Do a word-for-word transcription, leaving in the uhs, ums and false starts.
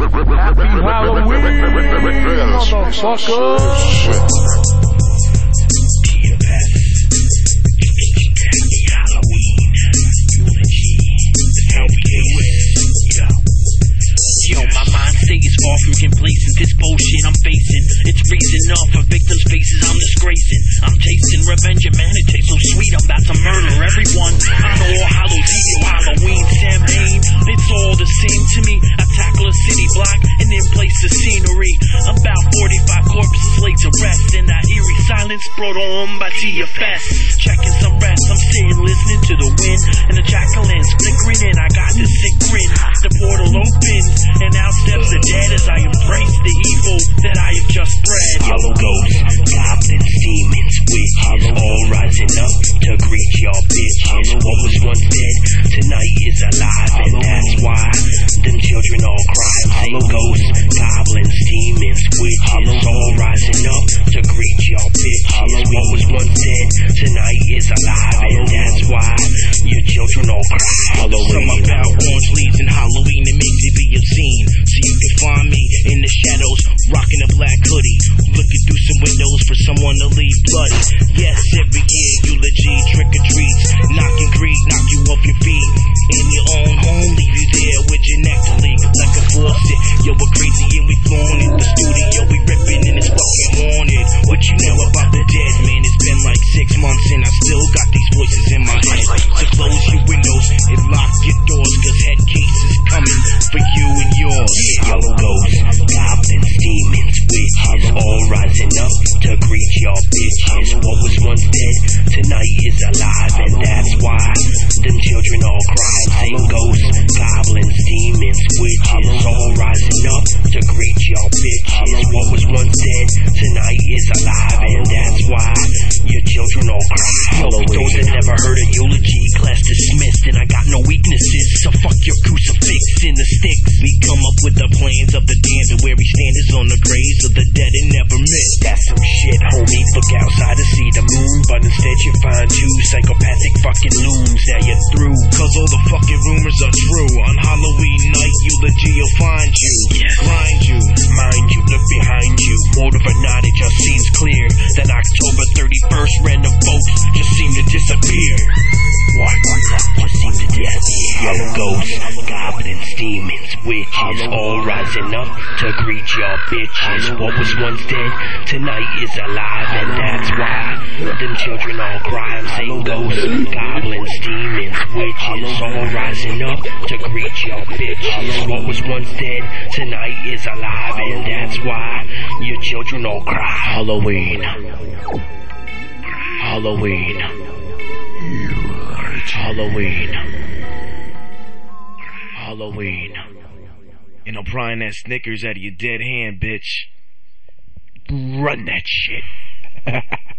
Happy Halloween, motherfucker. Yo, my mind stays far from complacent. This bullshit I'm facing, it's reason enough for victims' faces I'm disgracing. I'm tasting revenge, and man, it tastes so sweet. I'm about to murder everyone. I know All Hallows Eve, Halloween, Samhain. It's all the same to me. I tackle a city block and then place the scenery. About forty-five corpses laid to rest in that eerie silence brought on by T F S. Checking some rest, I'm sitting listening to the wind and the jack-o'-lanterns flickering in. I got this sick grin. The portal opens and out steps the dead as I embrace the evil that I have just bred. Hollow ghosts, goblins, demons, witches, all rising up to greet y'all bitches. What was once dead tonight is alive, and that's why them children all cry. I'm saying ghosts, goblins, demons, witches, all rising up to greet y'all bitches. What was once dead tonight is alive, and that's why your children all cry. Some about orange leaves and Halloween, it makes it be obscene. So you can find me in the shadows, rocking a black hoodie, looking through some windows for someone to leave bloody. Yes, every year eulogy, trick or treats, knock and greet, knock you off your feet. In your own home, leave you there with your neck to leak like a faucet. Yo, we're crazy and we flown in the studio, we ripping and it's fucking haunted. What you know about the dead, man? It's been like six months and I still got these voices in my head. So close your windows and lock your doors, cause head cases coming for you and yours. Yellow ghosts, goblins, demons, witches, all rising up to greet y'all bitches. What was once dead tonight is alive, and that's why them children all cry. Same ghosts, goblins, demons, witches, all rising up to greet y'all bitches. What was once dead tonight is alive, and that's why your children all cry. For those that never heard a eulogy, class dismissed, and I got no weaknesses, so fuck your crucifix in the sticks. We come up with the plans of the damned, and where we stand is on the graves of the dead and never miss. That's some shit, homie. Look outside to see the moon, but instead you find two psychopathic fucking loons. Now you're through, cause all the fucking rumors are true. On Halloween night, eulogy will find you, yes. Grind you, mind you, look behind you. Motive or not, it just seems clear that October thirty-first random folks just seem to disappear. What? Just seem to disappear. Yellow ghosts, goblins, demons, witches, all rising up to greet y'all bitches. What was once dead tonight is alive, and that's why them children all cry. I'm saying ghosts, goblins, demons, witches, all rising up to greet y'all bitches. What was once dead tonight is alive, and that's why your children all cry. Halloween, Halloween, Halloween, Halloween. And I'm prying that Snickers out of your dead hand, bitch. Run that shit.